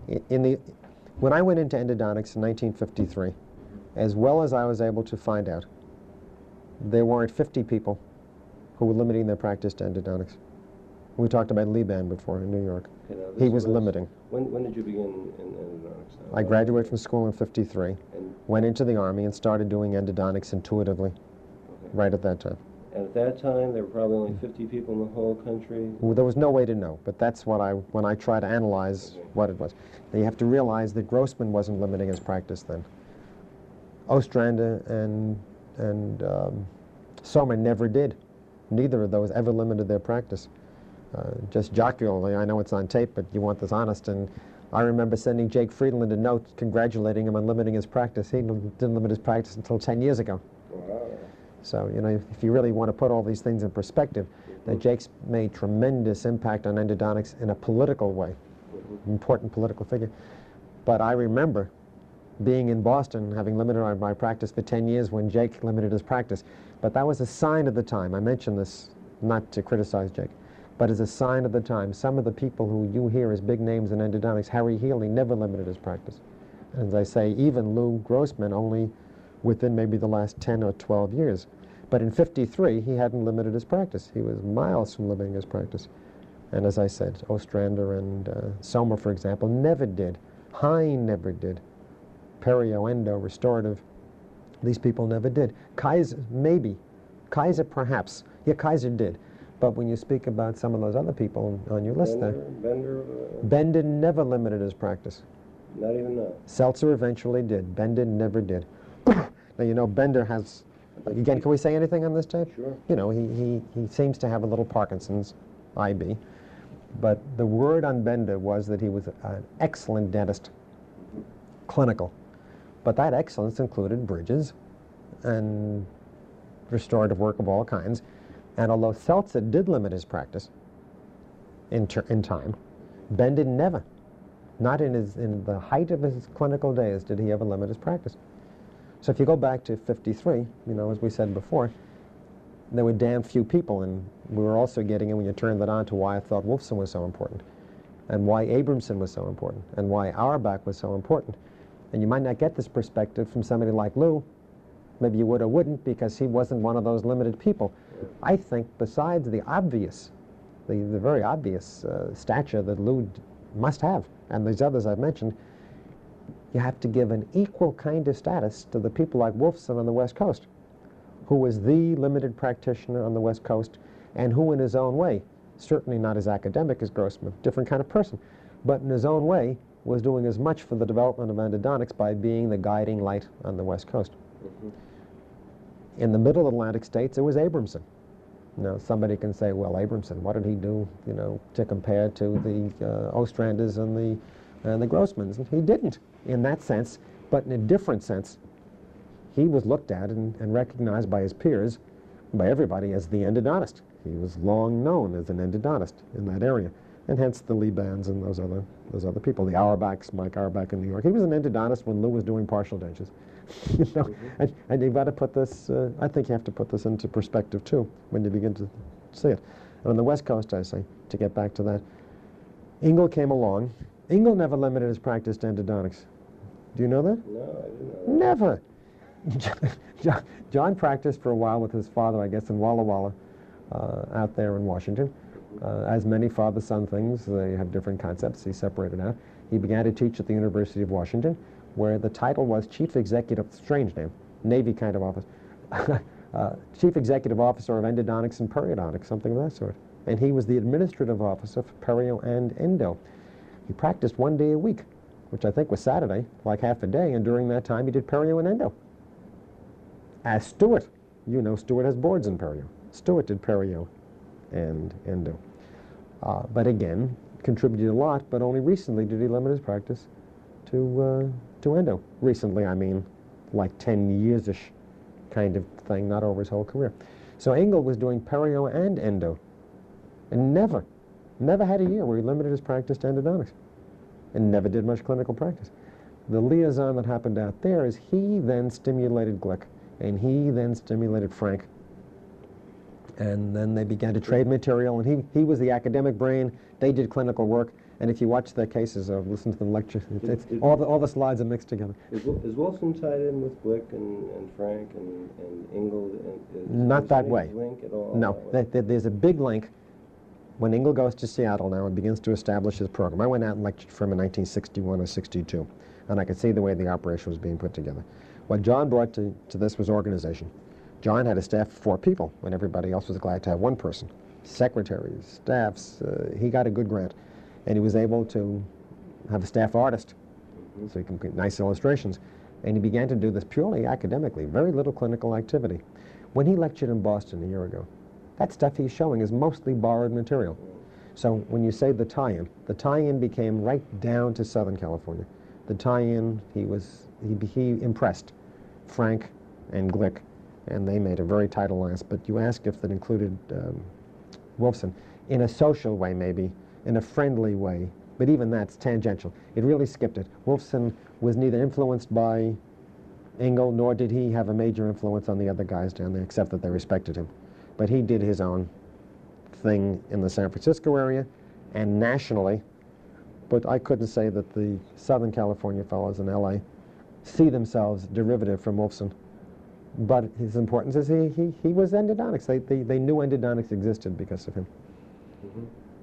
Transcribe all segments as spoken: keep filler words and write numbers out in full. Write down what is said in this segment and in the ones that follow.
In, in the, when I went into endodontics in nineteen fifty-three, as well as I was able to find out, there weren't fifty people who were limiting their practice to endodontics. We talked about Liban before in New York. Okay, he was, was limiting. When, when did you begin in endodontics? I graduated from school in fifty-three, and went into the Army, and started doing endodontics intuitively, okay. right at that time. And at that time, there were probably only fifty people in the whole country? Well, there was no way to know, but that's what I, when I try to analyze okay. what it was. Now, you have to realize that Grossman wasn't limiting his practice then. Ostrander and, and um, Sommer never did. Neither of those ever limited their practice. Uh, just jocularly, I know it's on tape, but you want this honest, and I remember sending Jake Friedland a note congratulating him on limiting his practice. He didn't limit his practice until ten years ago. Wow. So, you know, if you really want to put all these things in perspective, mm-hmm. that Jake's made tremendous impact on endodontics in a political way, mm-hmm. important political figure. But I remember being in Boston, having limited my practice for ten years when Jake limited his practice. But that was a sign of the time. I mention this not to criticize Jake, but as a sign of the time. Some of the people who you hear as big names in endodontics, Harry Healy never limited his practice. As I say, even Lou Grossman only within maybe the last ten or twelve years. But in fifty-three, he hadn't limited his practice. He was miles from limiting his practice. And as I said, Ostrander and uh, Sommer, for example, never did. Hine never did. Perio, endo, restorative, these people never did. Kaiser, maybe. Kaiser, perhaps. Yeah, Kaiser did. But when you speak about some of those other people on your list Bender, there, Bender, uh, Bender never limited his practice. Not even that. Seltzer eventually did. Bender never did. Now, you know, Bender has, again, can we say anything on this tape? Sure. You know, he, he, he seems to have a little Parkinson's, I B. But the word on Bender was that he was an excellent dentist, mm-hmm. clinical. But that excellence included bridges and restorative work of all kinds. And although Seltzer did limit his practice in, ter in time, Bender never. Not in, his, in the height of his clinical days did he ever limit his practice. So if you go back to fifty-three, you know, as we said before, there were damn few people, and we were also getting in, when you turned that on, to why I thought Wolfson was so important, and why Abramson was so important, and why Auerbach was so important. And you might not get this perspective from somebody like Lou. Maybe you would or wouldn't, because he wasn't one of those limited people. I think besides the obvious, the, the very obvious uh, stature that Lou must have, and these others I've mentioned, you have to give an equal kind of status to the people like Wolfson on the West Coast, who was the limited practitioner on the West Coast, and who in his own way, certainly not as academic as Grossman, different kind of person, but in his own way was doing as much for the development of endodontics by being the guiding light on the West Coast. Mm-hmm. In the middle Atlantic states, it was Abramson. You know, somebody can say, well, Abramson, what did he do, you know, to compare to the uh, Ostranders and the, and the Grossmans? And he didn't in that sense, but in a different sense. He was looked at and, and recognized by his peers, by everybody, as the endodontist. He was long known as an endodontist in that area, and hence the Libans and those other, those other people, the Auerbachs, Mike Auerbach in New York. He was an endodontist when Lou was doing partial dentures. You know, mm-hmm. and, and you've got to put this, uh, I think you have to put this into perspective too, when you begin to see it. And on the West Coast, I say, to get back to that, Ingle came along. Ingle never limited his practice to endodontics. Do you know that? No, I didn't know that. Never. John, John practiced for a while with his father, I guess, in Walla Walla, uh, out there in Washington. Uh, as many father-son things, they have different concepts. He separated out. He began to teach at the University of Washington, where the title was Chief Executive, strange name, Navy kind of office, uh, Chief Executive Officer of Endodontics and Periodontics, something of that sort. And he was the administrative officer for Perio and Endo. He practiced one day a week, which I think was Saturday, like half a day, and during that time he did Perio and Endo. As Stewart, you know Stewart has boards in Perio. Stewart did Perio and Endo. Uh, but again, contributed a lot, but only recently did he limit his practice to, uh, to Endo. Recently, I mean, like ten years-ish kind of thing, not over his whole career. So Ingle was doing Perio and Endo, and never, never had a year where he limited his practice to endodontics, and never did much clinical practice. The liaison that happened out there is he then stimulated Glick, and he then stimulated Frank, and then they began to trade material, and he, he was the academic brain, they did clinical work, And if you watch their cases or listen to them lecture, it's, Is- it's is- all, the, all the slides are mixed together. Is, Wil- is Wilson tied in with Glick and, and Frank and, and Ingold? And, is, Not is that any way. link at all? No, that way? there, there- there's a big link. When Ingle goes to Seattle now and begins to establish his program, I went out and lectured for him in nineteen sixty-one or sixty-two, and I could see the way the operation was being put together. What John brought to, to this was organization. John had a staff of four people when everybody else was glad to have one person. Secretaries, staffs, uh, he got a good grant. And he was able to have a staff artist, Mm-hmm. so he can get nice illustrations. And he began to do this purely academically, very little clinical activity. When he lectured in Boston a year ago, that stuff he's showing is mostly borrowed material. So when you say the tie-in, the tie-in became right down to Southern California. The tie-in, he was, he, he impressed Frank and Glick, and they made a very tight alliance. But you asked if that included um, Wolfson. In a social way, maybe, in a friendly way, but even that's tangential. It really skipped it. Wolfson was neither influenced by Ingle, nor did he have a major influence on the other guys down there, except that they respected him. But he did his own thing in the San Francisco area and nationally. But I couldn't say that the Southern California fellows in L A see themselves derivative from Wolfson. But his importance is he, he, he was endodontics. They, they, they knew endodontics existed because of him. Mm-hmm.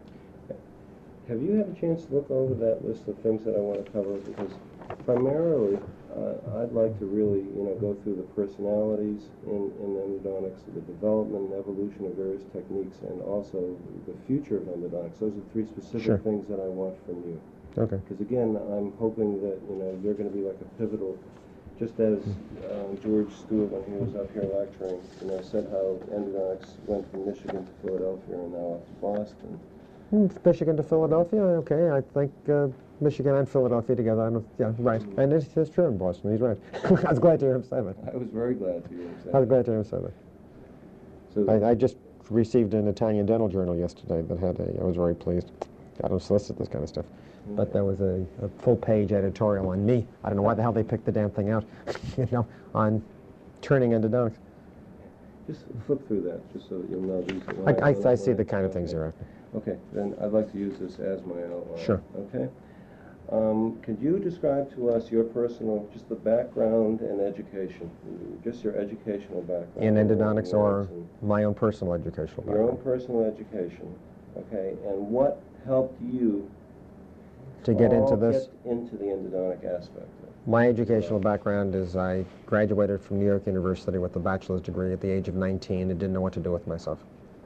Have you had a chance to look over that list of things that I want to cover? Because primarily, uh, I'd like to really, you know, go through the personalities in, in endodontics, the development and evolution of various techniques, and also the future of endodontics. Those are three specific Sure. things that I want from you. Okay. Because again, I'm hoping that, you know, you're going to be like a pivotal, just as uh, George Stewart, when he was up here lecturing, you know, said how endodontics went from Michigan to Philadelphia and now up to Boston. Hmm, Michigan to Philadelphia, okay. I think uh, Michigan and Philadelphia together. I don't, yeah, right. And it's, it's true in Boston. He's right. I was glad to hear him say that. I was very glad to hear him say I was that. glad to hear him say that. So, I, I just received an Italian dental journal yesterday that had a, I was very pleased. I don't solicit this kind of stuff. But there was a, a full-page editorial on me. I don't know why the hell they picked the damn thing out, you know, on turning endodontics. just flip through that, just so that you'll know these are I, my I, I see outline. the kind of Okay. things you're after. Okay, then I'd like to use this as my outline. Sure. Okay. Um, could you describe to us your personal, just the background and education, just your educational background? In endodontics or and my own personal educational your own background. personal education, okay, and what helped you To get into all this, get into the endodontic aspect of it? my educational background is I graduated from New York University with a bachelor's degree at the age of nineteen and didn't know what to do with myself.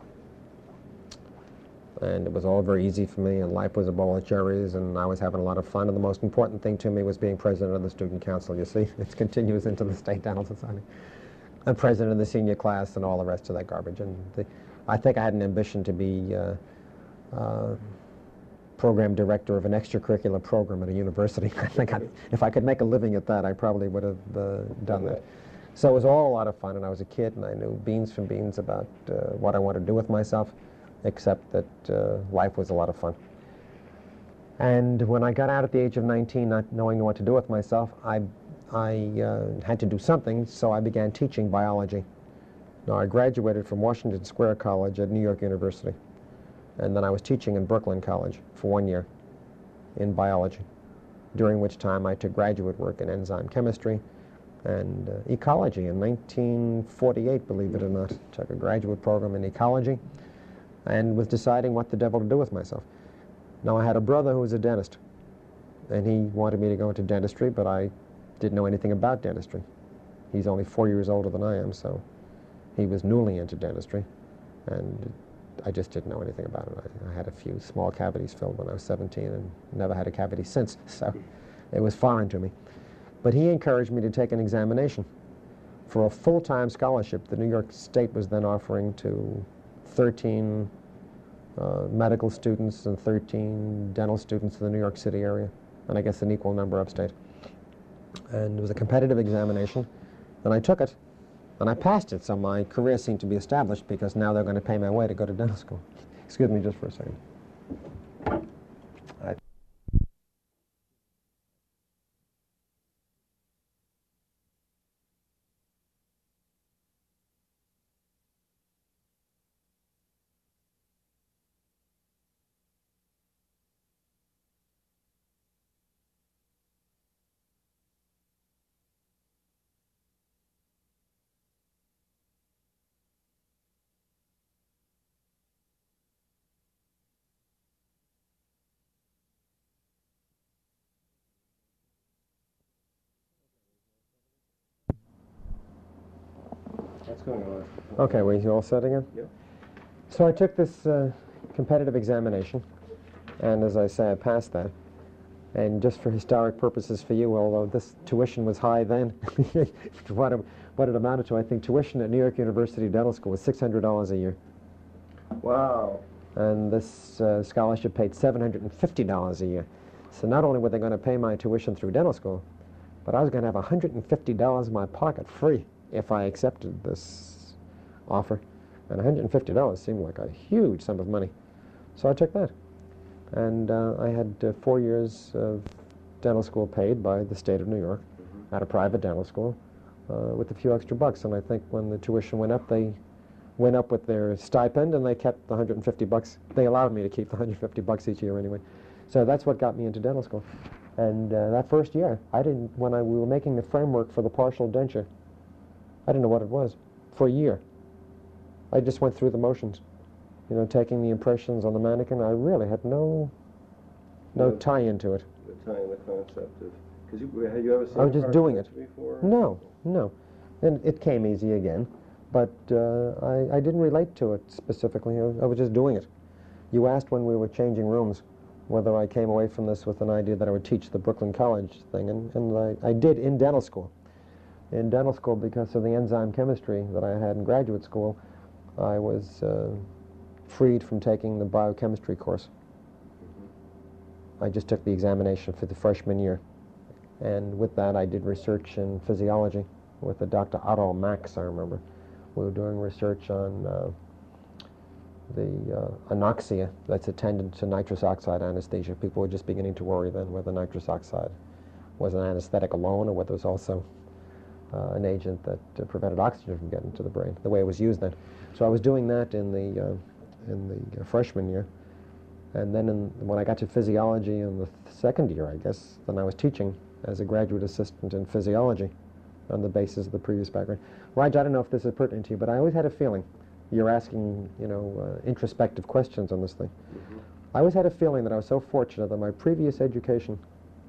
And it was all very easy for me, and life was a bowl of cherries, and I was having a lot of fun, and the most important thing to me was being president of the student council. You see, it continues into the State Dental Society. I'm president of the senior class and all the rest of that garbage. And the, I think I had an ambition to be uh, uh, program director of an extracurricular program at a university. I think I, if I could make a living at that, I probably would have uh, done that. So it was all a lot of fun, and I was a kid, and I knew beans from beans about uh, what I wanted to do with myself, except that uh, life was a lot of fun. And when I got out at the age of nineteen, not knowing what to do with myself, I, I uh, had to do something, so I began teaching biology. Now, I graduated from Washington Square College at New York University, and then I was teaching in Brooklyn College for one year in biology, during which time I took graduate work in enzyme chemistry and uh, ecology. In nineteen forty-eight, believe it or not, took a graduate program in ecology and was deciding what the devil to do with myself. Now, I had a brother who was a dentist, and he wanted me to go into dentistry, but I didn't know anything about dentistry. He's only four years older than I am, so he was newly into dentistry, and I just didn't know anything about it. I, I had a few small cavities filled when I was seventeen and never had a cavity since, so it was foreign to me. But he encouraged me to take an examination for a full-time scholarship that New York State was then offering to thirteen uh, medical students and thirteen dental students in the New York City area, and I guess an equal number upstate. And it was a competitive examination, and I took it, and I passed it, so my career seemed to be established because now they're going to pay my way to go to dental school. Excuse me just for a second. I talking about. Okay, we you all set again? Yep. So I took this uh, competitive examination, and as I say, I passed that. And just for historic purposes for you, although this tuition was high then, what, it, what it amounted to, I think tuition at New York University Dental School was six hundred dollars a year. Wow. And this uh, scholarship paid seven hundred fifty dollars a year. So not only were they going to pay my tuition through dental school, but I was going to have one hundred fifty dollars in my pocket free if I accepted this offer. And one hundred fifty dollars seemed like a huge sum of money. So I took that. And uh, I had uh, four years of dental school paid by the state of New York mm-hmm. at a private dental school uh, with a few extra bucks. And I think when the tuition went up, they went up with their stipend, and they kept the one hundred fifty bucks. They allowed me to keep the one hundred fifty bucks each year anyway. So that's what got me into dental school. And uh, that first year, I didn't, when I, we were making the framework for the partial denture, I didn't know what it was for a year. I just went through the motions. You know, taking the impressions on the mannequin, I really had no no the, tie into it. The tie in the concept of, because you, had you ever seen I was just doing it before? No, no. And it came easy again, but uh, I, I didn't relate to it specifically. I was, I was just doing it. You asked when we were changing rooms whether I came away from this with an idea that I would teach the Brooklyn College thing, and, and I, I did in dental school. In dental school, because of the enzyme chemistry that I had in graduate school, I was uh, freed from taking the biochemistry course. Mm-hmm. I just took the examination for the freshman year. And with that, I did research in physiology with a Doctor Otto Max, I remember. We were doing research on uh, the uh, anoxia that's attendant to nitrous oxide anesthesia. People were just beginning to worry then whether nitrous oxide was an anesthetic alone or whether it was also uh, an agent that uh, prevented oxygen from getting to the brain, the way it was used then. So I was doing that in the uh, in the uh, freshman year, and then in, when I got to physiology in the th second year, I guess, then I was teaching as a graduate assistant in physiology on the basis of the previous background. Raj, I don't know if this is pertinent to you, but I always had a feeling, you're asking, you know, uh, introspective questions on this thing. Mm-hmm. I always had a feeling that I was so fortunate that my previous education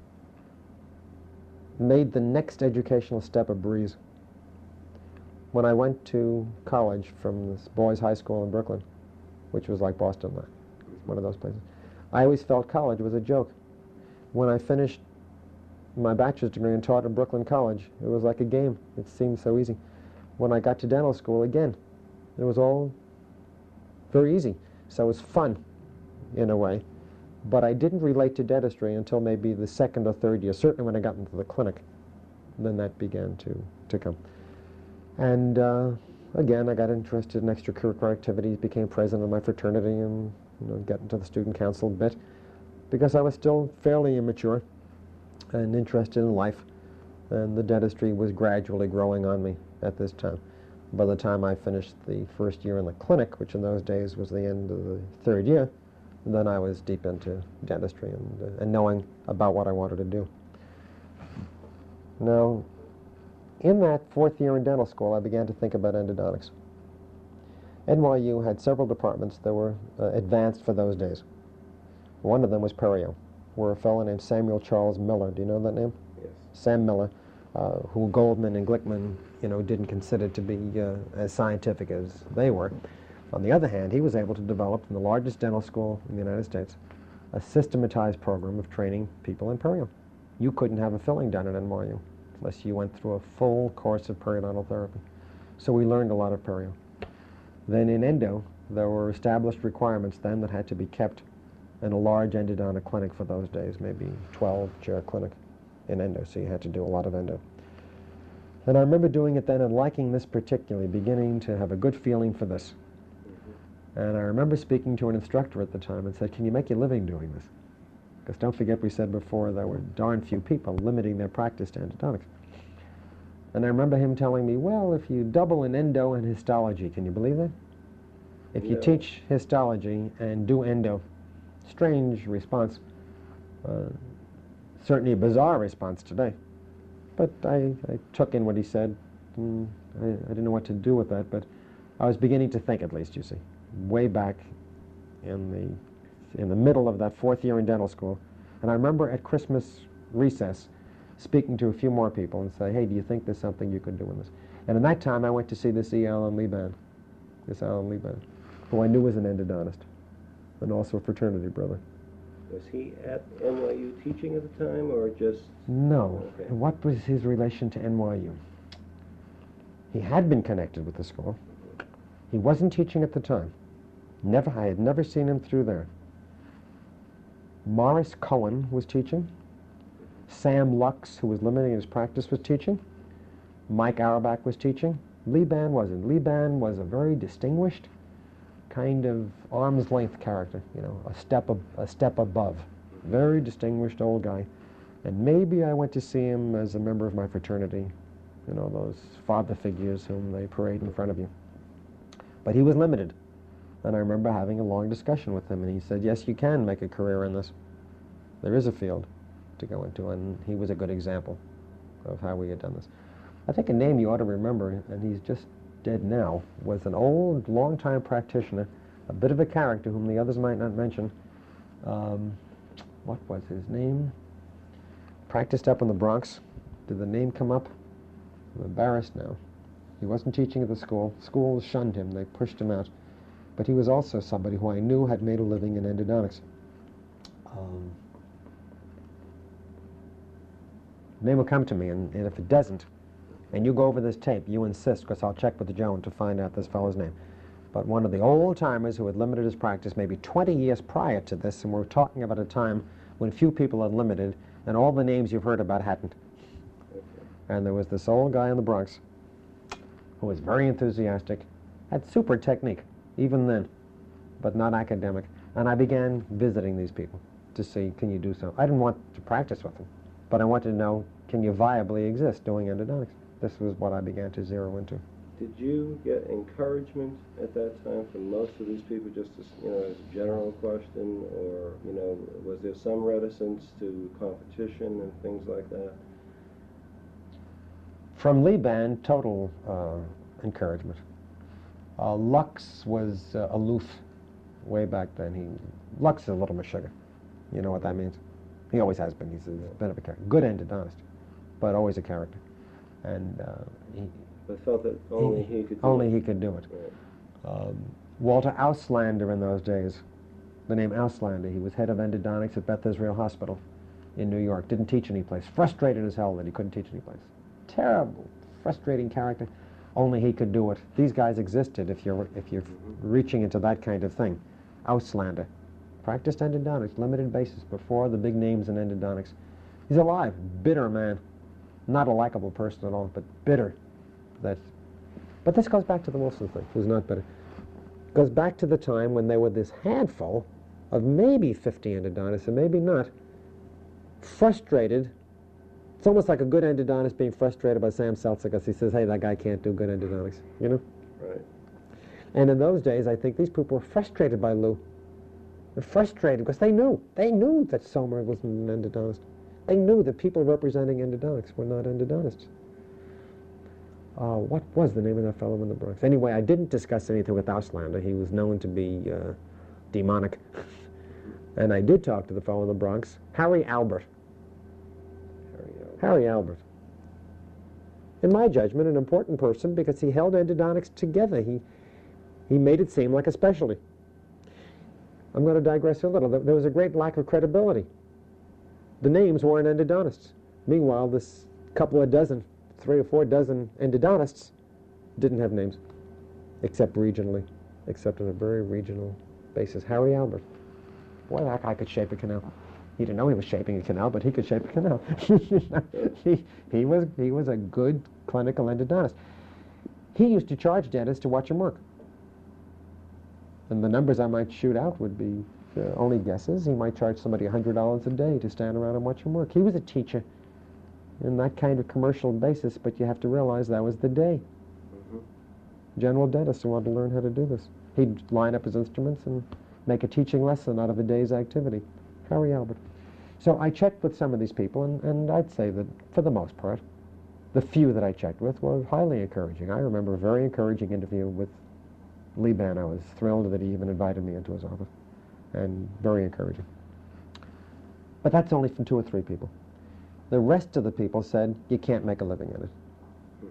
made the next educational step a breeze. When I went to college from this boys' high school in Brooklyn, which was like Boston, one of those places, I always felt college was a joke. When I finished my bachelor's degree and taught at Brooklyn College, it was like a game. It seemed so easy. When I got to dental school, again, it was all very easy. So it was fun, in a way. But I didn't relate to dentistry until maybe the second or third year, certainly when I got into the clinic. Then that began to, to come. And uh, again, I got interested in extracurricular activities, became president of my fraternity, and you know, got into the student council a bit, because I was still fairly immature and interested in life, and the dentistry was gradually growing on me at this time. By the time I finished the first year in the clinic, which in those days was the end of the third year, then I was deep into dentistry and, uh, and knowing about what I wanted to do. Now, in that fourth year in dental school, I began to think about endodontics. N Y U had several departments that were uh, advanced for those days. One of them was perio, where a fellow named Samuel Charles Miller, do you know that name? Yes. Sam Miller, uh, who Goldman and Glickman, you know, didn't consider to be uh, as scientific as they were. On the other hand, he was able to develop, in the largest dental school in the United States, a systematized program of training people in perio. You couldn't have a filling done at N Y U unless you went through a full course of periodontal therapy. So we learned a lot of perio. Then in endo, there were established requirements then that had to be kept in a large endodontic clinic for those days, maybe twelve chair clinic in endo, so you had to do a lot of endo. And I remember doing it then and liking this particularly, beginning to have a good feeling for this. And I remember speaking to an instructor at the time and said, can you make your living doing this? Because don't forget, we said before, there were darn few people limiting their practice to endodontics. And I remember him telling me, well, if you double in endo and histology, can you believe that? If you Yeah. teach histology and do endo, strange response, uh, certainly a bizarre response today. But I, I took in what he said. Mm, I, I didn't know what to do with that, but I was beginning to think, at least, you see, way back in the in the middle of that fourth year in dental school. And I remember at Christmas recess speaking to a few more people and say, hey, do you think there's something you could do in this? And in that time, I went to see this E. Allen Liban, this Alan Liban, who I knew was an endodontist, and also a fraternity brother. Was he at N Y U teaching at the time, or just... No. Okay. And what was his relation to N Y U? He had been connected with the school. He wasn't teaching at the time. Never, I had never seen him through there. Morris Cohen was teaching. Sam Lux, who was limiting his practice, was teaching. Mike Auerbach was teaching. Liban wasn't. Liban was a very distinguished kind of arm's length character, you know, a step, ab a step above. Very distinguished old guy. And maybe I went to see him as a member of my fraternity, you know, those father figures whom they parade in front of you. But he was limited. And I remember having a long discussion with him, and he said, yes, you can make a career in this. There is a field to go into, and he was a good example of how we had done this. I think a name you ought to remember, and he's just dead now, was an old, long-time practitioner, a bit of a character whom the others might not mention. Um, what was his name? Practiced up in the Bronx. Did the name come up? I'm embarrassed now. He wasn't teaching at the school. Schools shunned him. They pushed him out. But he was also somebody who I knew had made a living in endodontics. Um, name will come to me, and, and if it doesn't, and you go over this tape, you insist, because I'll check with the Joan to find out this fellow's name. But one of the old-timers who had limited his practice maybe twenty years prior to this, and we're talking about a time when few people had limited, and all the names you've heard about hadn't. And there was this old guy in the Bronx who was very enthusiastic, had super technique, even then, but not academic. And I began visiting these people to see, can you do so? I didn't want to practice with them, but I wanted to know, can you viably exist doing endodontics? This was what I began to zero into. Did you get encouragement at that time from most of these people, just as, you know, as a general question, or, you know, was there some reticence to competition and things like that? From Liban, total uh, encouragement. Uh, Lux was uh, aloof way back then. He Lux is a little meshuggah. You know what that means? He always has been. He's a bit of a character. Good endodontist, but always a character. And uh, he But felt that only he, he could do only it. he could do it. Right. Um, Walter Auslander in those days, the name Auslander, he was head of endodontics at Beth Israel Hospital in New York. Didn't teach any place. Frustrated as hell that he couldn't teach any place. Terrible, frustrating character. Only he could do it. These guys existed if you're if you're mm-hmm. reaching into that kind of thing. Auslander practiced endodontics, limited basis, before the big names in endodontics. He's alive, bitter man, not a likable person at all, but bitter. That, but this goes back to the Wilson thing. Who's not bitter? Goes back to the time when there were this handful of maybe fifty endodontists, and maybe not, frustrated. It's almost like a good endodontist being frustrated by Sam Seltzer because he says, hey, that guy can't do good endodontics, you know? Right. And in those days, I think these people were frustrated by Lou. They're frustrated because they knew. They knew that Sommer wasn't an endodontist. They knew that people representing endodontics were not endodontists. Uh, what was the name of that fellow in the Bronx? Anyway, I didn't discuss anything with Auslander. He was known to be uh, demonic. And I did talk to the fellow in the Bronx, Harry Albert. Harry Albert. In my judgment, an important person because he held endodontics together. He, he made it seem like a specialty. I'm going to digress a little. There was a great lack of credibility. The names weren't endodontists. Meanwhile, this couple of dozen, three or four dozen endodontists didn't have names, except regionally, except on a very regional basis. Harry Albert. Boy, that guy could shape a canal. He didn't know he was shaping a canal, but he could shape a canal. he, he, was, he was a good clinical endodontist. He used to charge dentists to watch him work. And the numbers I might shoot out would be uh, only guesses. He might charge somebody one hundred dollars a day to stand around and watch him work. He was a teacher in that kind of commercial basis, but you have to realize that was the day. Mm-hmm. General dentists wanted to learn how to do this. He'd line up his instruments and make a teaching lesson out of a day's activity. Harry Albert. So I checked with some of these people, and, and I'd say that, for the most part, the few that I checked with were highly encouraging. I remember a very encouraging interview with Liban. I was thrilled that he even invited me into his office, and very encouraging. But that's only from two or three people. The rest of the people said, you can't make a living in it.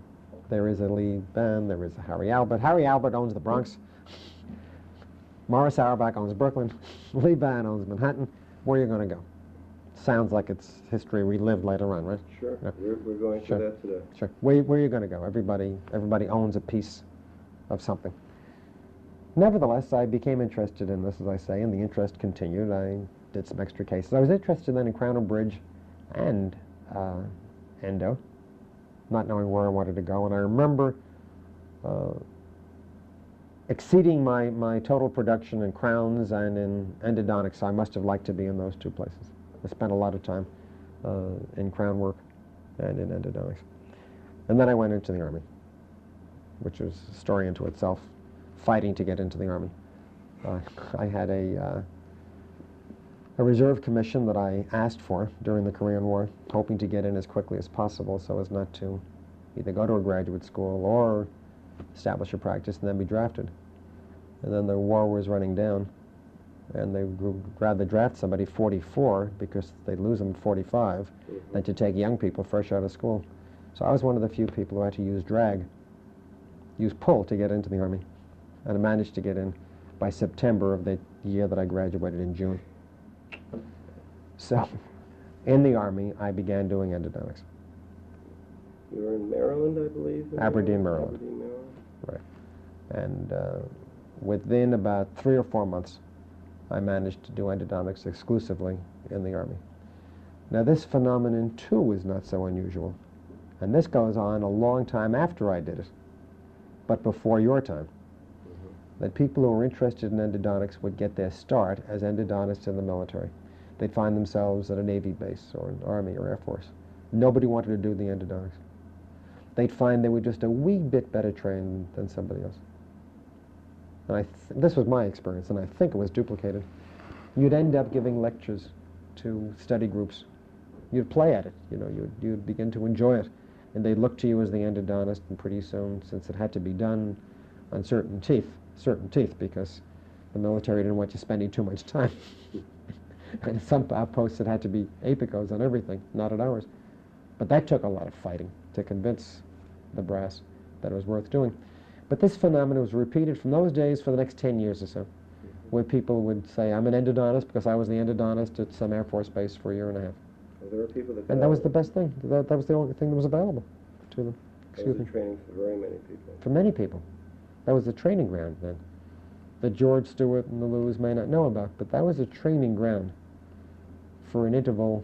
There is a Lee Ban, there is a Harry Albert. Harry Albert owns the Bronx. Morris Auerbach owns Brooklyn. Lee Ban owns Manhattan. Where are you going to go? Sounds like it's history relived later on, right? Sure. Yeah. We're, we're going Sure. to that today. Sure. Where, where are you going to go? Everybody, everybody owns a piece of something. Nevertheless, I became interested in this, as I say, and the interest continued. I did some extra cases. I was interested then in Crown and Bridge and uh, endo, not knowing where I wanted to go. And I remember uh, exceeding my, my total production in crowns and in endodontics. So I must have liked to be in those two places. I spent a lot of time uh, in crown work and in endodontics. And then I went into the Army, which was a story into itself, fighting to get into the Army. Uh, I had a, uh, a reserve commission that I asked for during the Korean War, hoping to get in as quickly as possible so as not to either go to a graduate school or establish a practice and then be drafted. And then the war was running down, and they would rather draft somebody forty-four because they'd lose them at forty-five Mm-hmm. than to take young people fresh out of school. So I was one of the few people who had to use drag, use pull to get into the Army. And I managed to get in by September of the year that I graduated in June. So in the Army, I began doing endodontics. You were in Maryland, I believe? in Aberdeen, Maryland. Aberdeen, Maryland. Right. And uh, within about three or four months, I managed to do endodontics exclusively in the Army. Now this phenomenon too is not so unusual. And this goes on a long time after I did it, but before your time. Mm-hmm. That people who were interested in endodontics would get their start as endodontists in the military. They'd find themselves at a Navy base or an Army or Air Force. Nobody wanted to do the endodontics. They'd find they were just a wee bit better trained than somebody else. And I th this was my experience, and I think it was duplicated. You'd end up giving lectures to study groups. You'd play at it, you know, you'd, you'd begin to enjoy it. And they'd look to you as the endodontist, and pretty soon, since it had to be done on certain teeth, certain teeth, because the military didn't want you spending too much time. And some outposts it had to be apicos on everything, not at ours. But that took a lot of fighting to convince the brass that it was worth doing. But this phenomenon was repeated from those days for the next ten years or so, where people would say, I'm an endodontist because I was the endodontist at some Air Force base for a year and a half. Well, there were people that And that was the best thing. That, that was the only thing that was available to them. That Excuse was me. a training for very many people. For many people. That was a training ground then, that George Stewart and the Lewis may not know about, but that was a training ground for an interval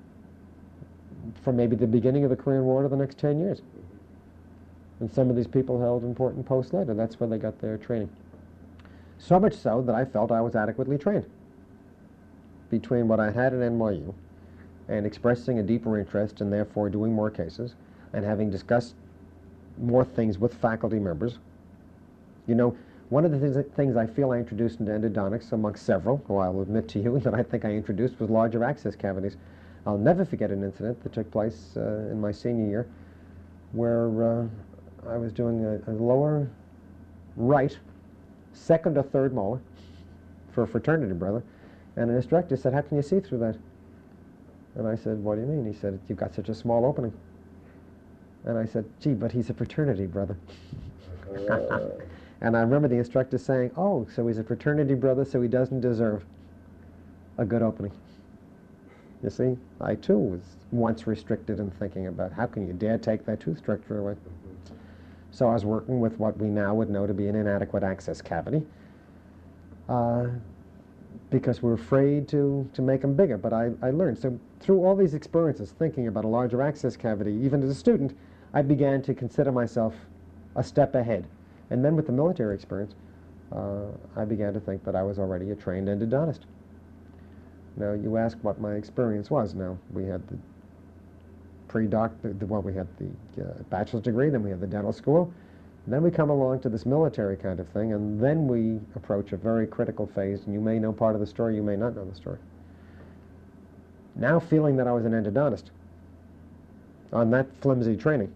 from maybe the beginning of the Korean War to the next ten years. And some of these people held important posts later. That's where they got their training. So much so that I felt I was adequately trained. Between what I had at N Y U and expressing a deeper interest and therefore doing more cases and having discussed more things with faculty members. You know, one of the things, things I feel I introduced into endodontics, amongst several, who I'll admit to you that I think I introduced, was larger access cavities. I'll never forget an incident that took place uh, in my senior year where uh, I was doing a, a lower right, second or third molar for a fraternity brother, and an instructor said, how can you see through that? And I said, what do you mean? He said, you've got such a small opening. And I said, gee, but he's a fraternity brother. Uh, And I remember the instructor saying, oh, so he's a fraternity brother, so he doesn't deserve a good opening. You see, I too was once restricted in thinking about how can you dare take that tooth structure away. mhm. So I was working with what we now would know to be an inadequate access cavity uh, because we were afraid to, to make them bigger. But I, I learned. So through all these experiences, thinking about a larger access cavity, even as a student, I began to consider myself a step ahead. And then with the military experience, uh, I began to think that I was already a trained endodontist. Now, you ask what my experience was. Now, we had the pre-doc, the, the, well, we had the uh, bachelor's degree, then we had the dental school, and then we come along to this military kind of thing, and then we approach a very critical phase, and you may know part of the story, you may not know the story. Now feeling that I was an endodontist on that flimsy training,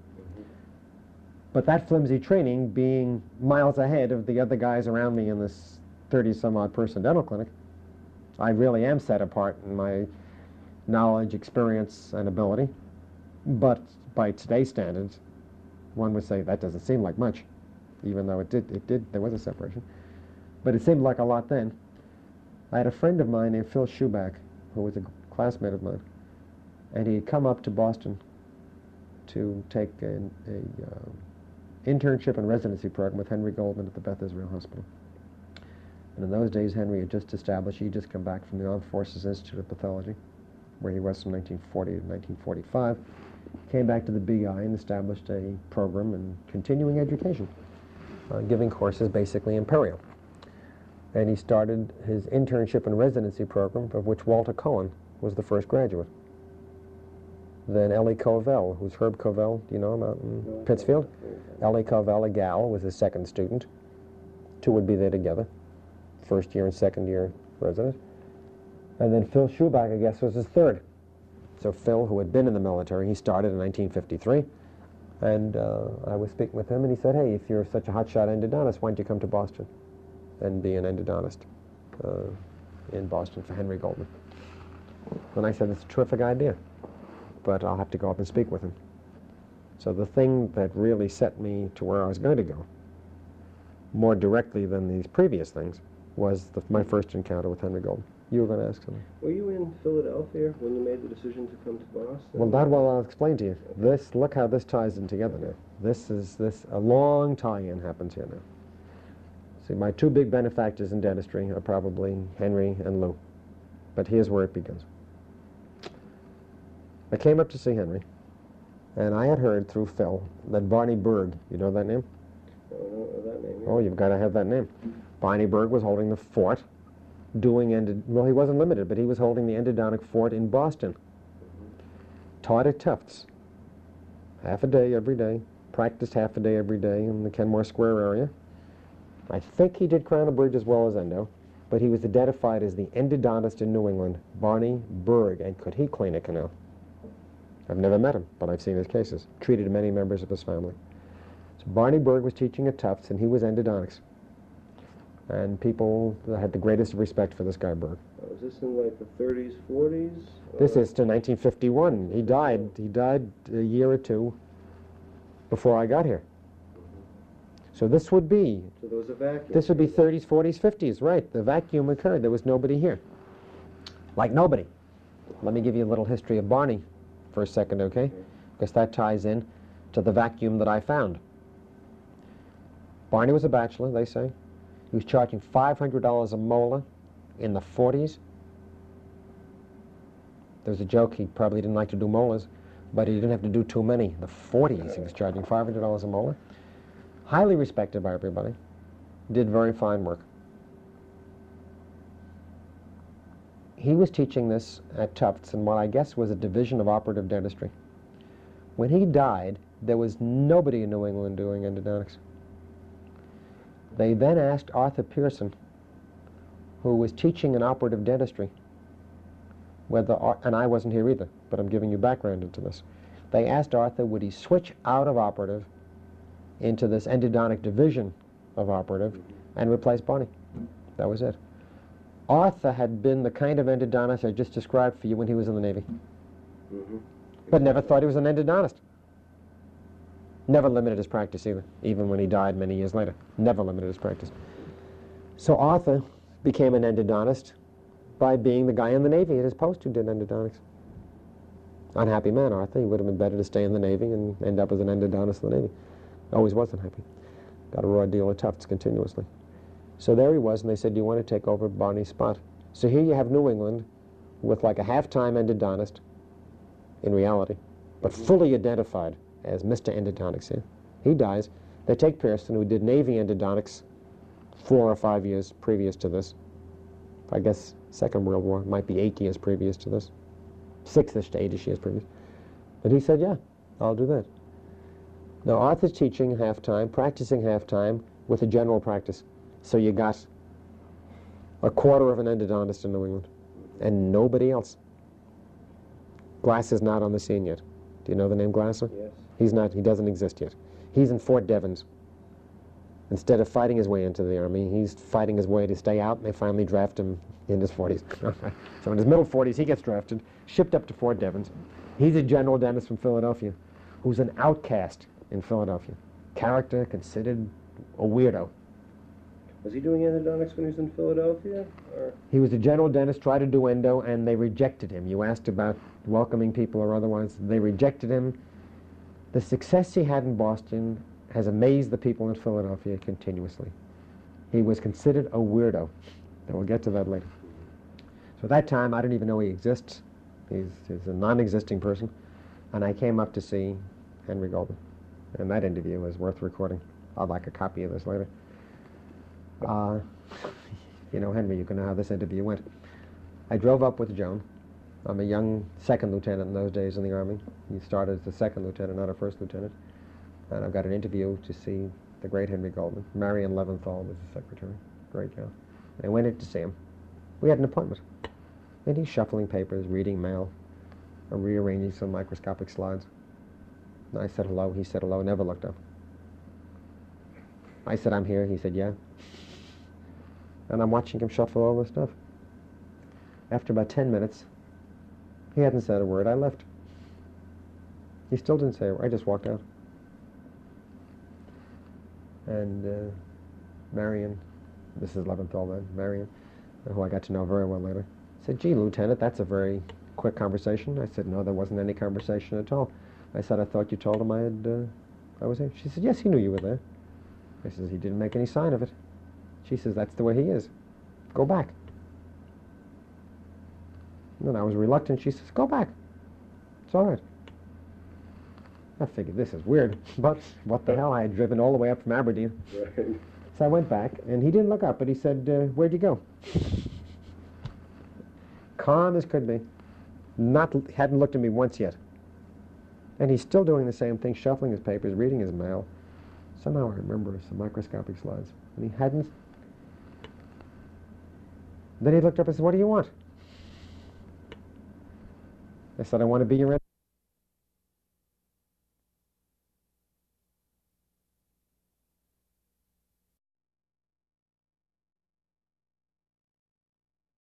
but that flimsy training being miles ahead of the other guys around me in this thirty-some-odd person dental clinic, I really am set apart in my knowledge, experience, and ability. But by today's standards, One would say that doesn't seem like much, even though it did, it did, there was a separation. But it seemed like a lot then. I had a friend of mine named Phil Schuback, who was a classmate of mine, and he had come up to Boston to take an a, uh, internship and residency program with Henry Goldman at the Beth Israel Hospital. And in those days, Henry had just established, he'd just come back from the Armed Forces Institute of Pathology, where he was from nineteen forty to nineteen forty-five, came back to the B I and established a program in continuing education, uh, giving courses basically in perio. And he started his internship and residency program, of which Walter Cohen was the first graduate. Then Ellie Covell, who's Herb Covell, do you know him out in Pittsfield? Ellie Covell, a gal, was his second student. Two would be there together, first year and second year resident. And then Phil Schuback, I guess, was his third. So Phil, who had been in the military, he started in nineteen fifty-three. And uh, I was speaking with him, and he said, hey, if you're such a hotshot endodontist, why don't you come to Boston and be an endodontist uh, in Boston for Henry Goldman? And I said, it's a terrific idea, but I'll have to go up and speak with him. So the thing that really set me to where I was going to go, more directly than these previous things, was the, my first encounter with Henry Goldman. You were going to ask something. Were you in Philadelphia when you made the decision to come to Boston? Well, that well, I'll explain to you. This, look how this ties in together now. This is, this, a long tie-in happens here now. See, my two big benefactors in dentistry are probably Henry and Lou. But here's where it begins. I came up to see Henry, and I had heard through Phil that Barney Berg, you know that name? I don't know that name. Yeah. Oh, you've got to have that name. Barney Berg was holding the fort, doing, ended, well, he wasn't limited, but he was holding the endodontic fort in Boston. Mm-hmm. Taught at Tufts, half a day every day, practiced half a day every day in the Kenmore Square area. I think he did Crown and Bridge as well as endo, but he was identified as the endodontist in New England, Barney Berg, and could he clean a canal? I've never met him, but I've seen his cases. Treated many members of his family. So Barney Berg was teaching at Tufts, and he was endodontics. And people had the greatest respect for this guy, Berg. Uh, was this in like the thirties, forties? This is to nineteen fifty-one. He died, he died a year or two before I got here. So this would be... So there was a vacuum. This would be thirties, forties, fifties, right. The vacuum occurred. There was nobody here. Like nobody. Let me give you a little history of Barney for a second, okay? Okay. Because that ties in to the vacuum that I found. Barney was a bachelor, they say. He was charging five hundred dollars a molar in the forties. There's a joke, he probably didn't like to do molars, but he didn't have to do too many. The forties, he was charging five hundred dollars a molar. Highly respected by everybody. Did very fine work. He was teaching this at Tufts in what I guess was a division of operative dentistry. When he died, there was nobody in New England doing endodontics. They then asked Arthur Pearson, who was teaching in operative dentistry, whether, and I wasn't here either, but I'm giving you background into this. They asked Arthur, would he switch out of operative into this endodontic division of operative and replace Barney. That was it. Arthur had been the kind of endodontist I just described for you when he was in the Navy, Mm-hmm. but never thought he was an endodontist. Never limited his practice either, even when he died many years later. Never limited his practice. So Arthur became an endodontist by being the guy in the Navy at his post who did endodontics. Unhappy man, Arthur. He would have been better to stay in the Navy and end up as an endodontist in the Navy. Always was unhappy. Got a raw deal at Tufts continuously. So there he was, and they said, do you want to take over Barney's spot? So here you have New England with like a half-time endodontist, in reality, but fully identified as Mister Endodontics here. He dies. They take Pearson, who did Navy endodontics four or five years previous to this. I guess Second World War might be eight years previous to this. Six-ish to eight-ish years previous. But he said, yeah, I'll do that. Now, Arthur's teaching half-time, practicing half-time with a general practice. So you got a quarter of an endodontist in New England, and nobody else. Glasser's not on the scene yet. Do you know the name Glasser? Yes. He's not, he doesn't exist yet. He's in Fort Devens. Instead of fighting his way into the Army, he's fighting his way to stay out, and they finally draft him in his forties. So in his middle forties, he gets drafted, shipped up to Fort Devens. He's a general dentist from Philadelphia who's an outcast, in Philadelphia. Character, considered a weirdo. Was he doing endodontics when he was in Philadelphia? Or? He was a general dentist, tried to do endo, and they rejected him. You asked about welcoming people or otherwise. They rejected him. The success he had in Boston has amazed the people in Philadelphia continuously. He was considered a weirdo. And we'll get to that later. So at that time, I didn't even know he exists. He's, he's a non-existing person. And I came up to see Henry Goldman. And that interview was worth recording. I'd like a copy of this later. Uh, you know, Henry, you can know how this interview went. I drove up with Joan. I'm a young second lieutenant in those days in the Army. He started as a second lieutenant, not a first lieutenant. And I've got an interview to see the great Henry Goldman. Marion Leventhal was his secretary. Great gal. I went in to see him. We had an appointment. And he's shuffling papers, reading mail, and rearranging some microscopic slides. And I said hello. He said hello, never looked up. I said, I'm here. He said, yeah. And I'm watching him shuffle all this stuff. After about ten minutes, he hadn't said a word. I left. He still didn't say a word. I just walked out. And uh, Marion, Missus Leventhal then, Marion, who I got to know very well later, said, gee, Lieutenant, that's a very quick conversation. I said, no, there wasn't any conversation at all. I said, I thought you told him I had, uh, I was there. She said, yes, he knew you were there. I said, he didn't make any sign of it. She says, that's the way he is. Go back. And then I was reluctant. She says, go back. It's all right. I figured, this is weird, but what the hell? I had driven all the way up from Aberdeen. Right. So I went back, and he didn't look up, but he said, uh, where'd you go? Calm as could be. Not, hadn't looked at me once yet. And he's still doing the same thing, shuffling his papers, reading his mail. Somehow I remember some microscopic slides. And he hadn't. Then he looked up and said, what do you want? I said, I want to be your